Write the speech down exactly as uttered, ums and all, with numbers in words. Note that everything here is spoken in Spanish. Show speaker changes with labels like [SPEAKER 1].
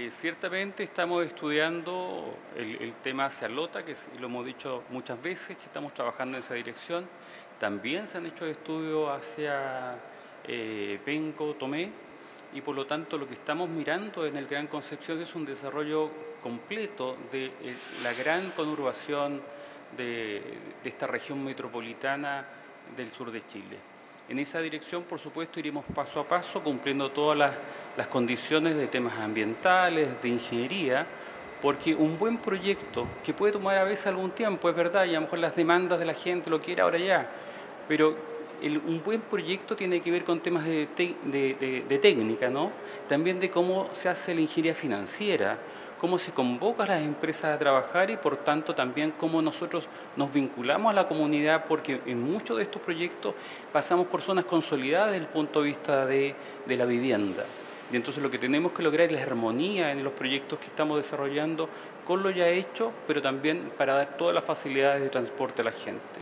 [SPEAKER 1] Eh, ciertamente estamos estudiando el, el tema hacia Lota, que lo hemos dicho muchas veces, que estamos trabajando en esa dirección. También se han hecho estudios hacia eh, Penco, Tomé, y por lo tanto lo que estamos mirando en el Gran Concepción es un desarrollo completo de eh, la gran conurbación de, de esta región metropolitana del sur de Chile. En esa dirección, por supuesto, iremos paso a paso cumpliendo todas las, las condiciones de temas ambientales, de ingeniería, porque un buen proyecto, que puede tomar a veces algún tiempo, es verdad, y a lo mejor las demandas de la gente lo quiere ahora ya, pero el, un buen proyecto tiene que ver con temas de, te, de, de, de técnica, ¿no? También de cómo se hace la ingeniería financiera, cómo se convoca a las empresas a trabajar y por tanto también cómo nosotros nos vinculamos a la comunidad, porque en muchos de estos proyectos pasamos por zonas consolidadas desde el punto de vista de, de la vivienda. Y entonces lo que tenemos que lograr es la armonía en los proyectos que estamos desarrollando con lo ya hecho, pero también para dar todas las facilidades de transporte a la gente.